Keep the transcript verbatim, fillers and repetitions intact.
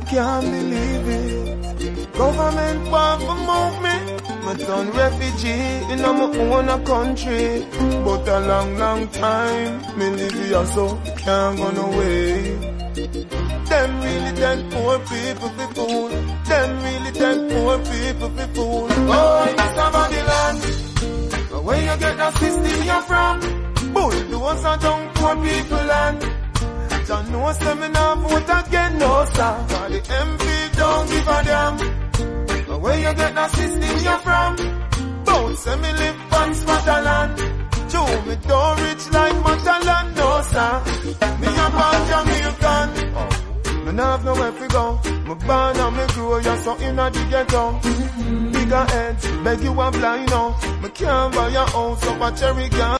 can't believe it. Government want to move me. My son refugee in my own country. But a long, long time, me live here so can't go no way. Them really them poor people be fool. Them really them poor people be fool. Oh, it's about the land. Where you get that system you're from? Bull, the ones that don't poor people land. Don't know seminar vote again, no sir. For the M P don't give a damn. Where you get that system you're from? Both say me live on Scotland. Joe, me don't rich like Matalan, no sir. Me a born Jamaican. Me nah have nowhere to go. Me born and me grow, you're so inna the ghetto. Bigger heads, beg you a blind now. Me can't buy your house up a cherry can.